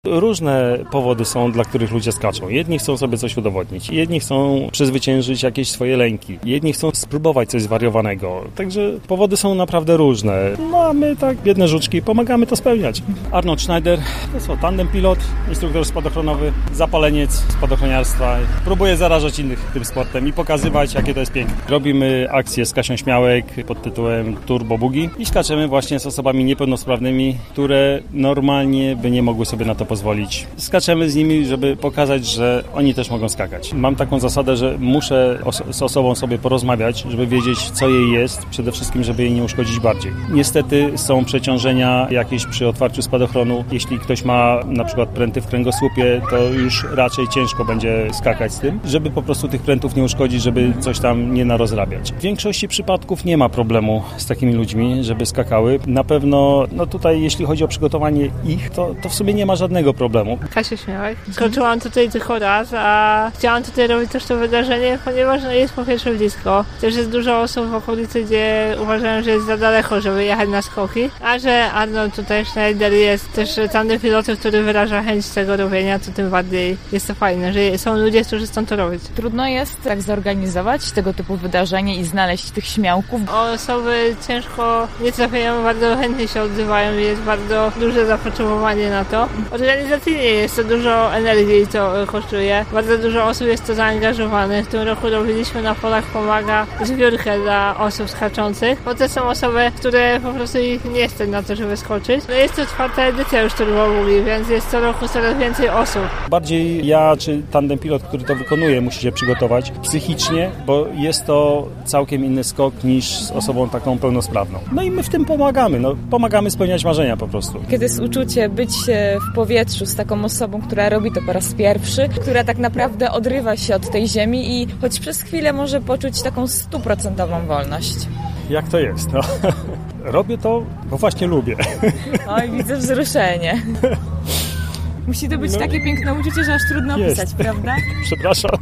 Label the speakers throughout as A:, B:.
A: Różne powody są, dla których ludzie skaczą. Jedni chcą sobie coś udowodnić, jedni chcą przezwyciężyć jakieś swoje lęki, jedni chcą spróbować coś zwariowanego. Także powody są naprawdę różne. No a my tak, biedne żuczki, pomagamy to spełniać. Arnold Schneider, to jest tandem pilot, instruktor spadochronowy, zapaleniec spadochroniarstwa. Próbuję zarażać innych tym sportem i pokazywać, jakie to jest piękne. Robimy akcję z Kasią Śmiałek pod tytułem Turbo Boogie i skaczemy właśnie z osobami niepełnosprawnymi, które normalnie by nie mogły sobie na to pozwolić. Skaczemy z nimi, żeby pokazać, że oni też mogą skakać. Mam taką zasadę, że muszę z osobą sobie porozmawiać, żeby wiedzieć, co jej jest, przede wszystkim, żeby jej nie uszkodzić bardziej. Niestety są przeciążenia jakieś przy otwarciu spadochronu. Jeśli ktoś ma na przykład pręty w kręgosłupie, to już raczej ciężko będzie skakać z tym, żeby po prostu tych prętów nie uszkodzić, żeby coś tam nie narozrabiać. W większości przypadków nie ma problemu z takimi ludźmi, żeby skakały. Na pewno, tutaj jeśli chodzi o przygotowanie ich, to w sumie nie ma żadnego problemu.
B: Kasia Śmiałek. Skoczyłam tutaj tylko raz, a chciałam tutaj robić też to wydarzenie, ponieważ jest po pierwsze blisko. Też jest dużo osób w okolicy, gdzie uważają, że jest za daleko, żeby jechać na skoki. A że Arnold tutaj Schneider jest też tandem pilotem, który wyraża chęć tego robienia, to tym bardziej jest to fajne, że są ludzie, którzy chcą to robić.
C: Trudno jest tak zorganizować tego typu wydarzenie i znaleźć tych śmiałków.
B: Osoby ciężko nie trafiają, bardzo chętnie się odzywają i jest bardzo duże zapotrzebowanie na to. Organizacyjnie jest to dużo energii, to kosztuje. Bardzo dużo osób jest to zaangażowanych. W tym roku robiliśmy na Polach Pomaga zbiórkę dla osób skaczących, bo to są osoby, które po prostu ich nie stać na to, żeby skoczyć. No jest to 4. edycja już Turbo Boogie, więc jest co roku coraz więcej osób.
A: Bardziej ja czy tandem pilot, który to wykonuje, musi się przygotować psychicznie, bo jest to całkiem inny skok niż z osobą taką pełnosprawną. No i my w tym pomagamy. Pomagamy spełniać marzenia po prostu.
C: Kiedy jest uczucie być w powietrzu z taką osobą, która robi to po raz pierwszy, która tak naprawdę odrywa się od tej ziemi i choć przez chwilę może poczuć taką 100% wolność.
A: Jak to jest? Robię to, bo właśnie lubię.
C: Oj, widzę wzruszenie. Musi to być takie piękne uczucie, że aż trudno opisać, prawda?
A: Przepraszam.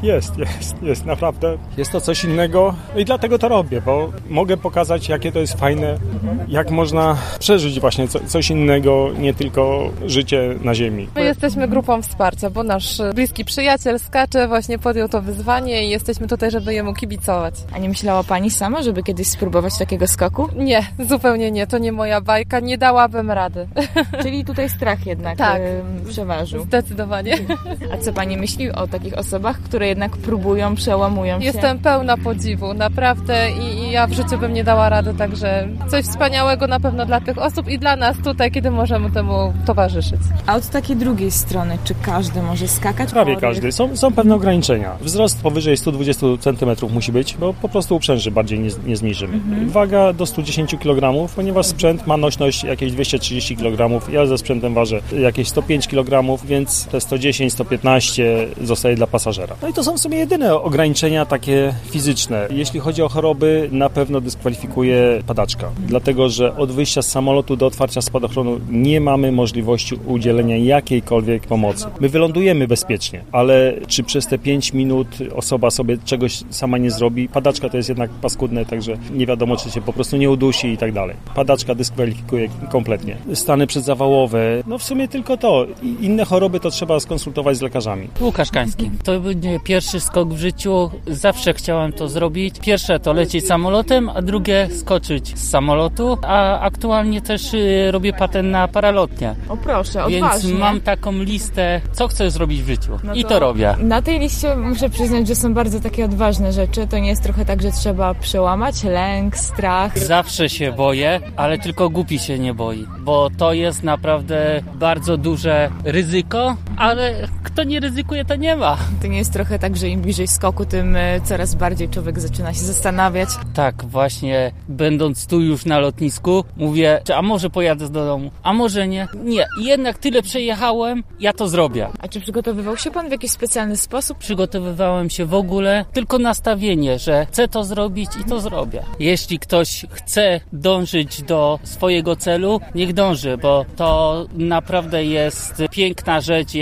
A: Jest, naprawdę. Jest to coś innego i dlatego to robię, bo mogę pokazać, jakie to jest fajne, jak można przeżyć właśnie coś innego, nie tylko życie na ziemi.
D: My jesteśmy grupą wsparcia, bo nasz bliski przyjaciel skacze, właśnie podjął to wyzwanie i jesteśmy tutaj, żeby jemu kibicować.
C: A nie myślała Pani sama, żeby kiedyś spróbować takiego skoku?
D: Nie, zupełnie nie. To nie moja bajka, nie dałabym rady.
C: Czyli tutaj strach jednak przeważył.
D: Zdecydowanie.
C: A co Pani myśli o takich osobach, które jednak próbują, przełamują się?
D: Jestem pełna podziwu, naprawdę i ja w życiu bym nie dała rady, także coś wspaniałego na pewno dla tych osób i dla nas tutaj, kiedy możemy temu towarzyszyć.
C: A od takiej drugiej strony, czy każdy może skakać?
A: Prawie każdy. Są pewne ograniczenia. Wzrost powyżej 120 cm musi być, bo po prostu uprzęży bardziej nie zniżymy. Waga do 110 kg, ponieważ sprzęt ma nośność jakieś 230 kg. Ja ze sprzętem ważę jakieś 105 kg, więc te 110, 115 zostaje dla pasażera. No i to są w sumie jedyne ograniczenia takie fizyczne. Jeśli chodzi o choroby, na pewno dyskwalifikuje padaczka. Dlatego, że od wyjścia z samolotu do otwarcia spadochronu nie mamy możliwości udzielenia jakiejkolwiek pomocy. My wylądujemy bezpiecznie, ale czy przez te 5 minut osoba sobie czegoś sama nie zrobi? Padaczka to jest jednak paskudne, także nie wiadomo, czy się po prostu nie udusi i tak dalej. Padaczka dyskwalifikuje kompletnie. Stany przedzawałowe, w sumie tylko to. Inne choroby to trzeba skonsultować z lekarzami.
E: Łukasz Kański. To będzie pierwszy skok w życiu. Zawsze chciałem to zrobić. Pierwsze to lecieć samolotem, a drugie skoczyć z samolotu, a aktualnie też robię patent na paralotnię.
C: O proszę, odważnie.
E: Więc mam taką listę, co chcę zrobić w życiu. I to robię.
C: Na tej liście muszę przyznać, że są bardzo takie odważne rzeczy. To nie jest trochę tak, że trzeba przełamać lęk, strach.
E: Zawsze się boję, ale tylko głupi się nie boi, bo to jest naprawdę bardzo duże ryzyko, ale kto nie ryzykuje, to nie ma.
C: To nie jest trochę tak, że im bliżej skoku, tym coraz bardziej człowiek zaczyna się zastanawiać.
E: Tak, właśnie będąc tu już na lotnisku, mówię, a może pojadę do domu, a może nie. Nie, jednak tyle przejechałem, ja to zrobię.
C: A czy przygotowywał się Pan w jakiś specjalny sposób?
E: Przygotowywałem się w ogóle, tylko nastawienie, że chcę to zrobić i to zrobię. Jeśli ktoś chce dążyć do swojego celu, niech dąży, bo to naprawdę jest piękna rzecz, jak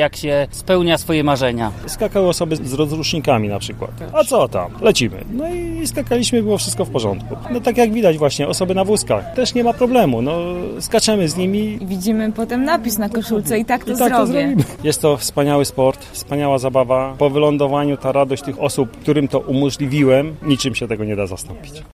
E: jak się spełnia swoje marzenia.
A: Skakały osoby z rozrusznikami na przykład. A co tam? Lecimy. No i skakaliśmy, było wszystko w porządku. No tak jak widać właśnie, osoby na wózkach też nie ma problemu. No skaczemy z nimi.
C: I widzimy potem napis na koszulce i tak to
A: To
C: zrobię.
A: zrobimy. Jest to wspaniały sport, wspaniała zabawa. Po wylądowaniu ta radość tych osób, którym to umożliwiłem, niczym się tego nie da zastąpić.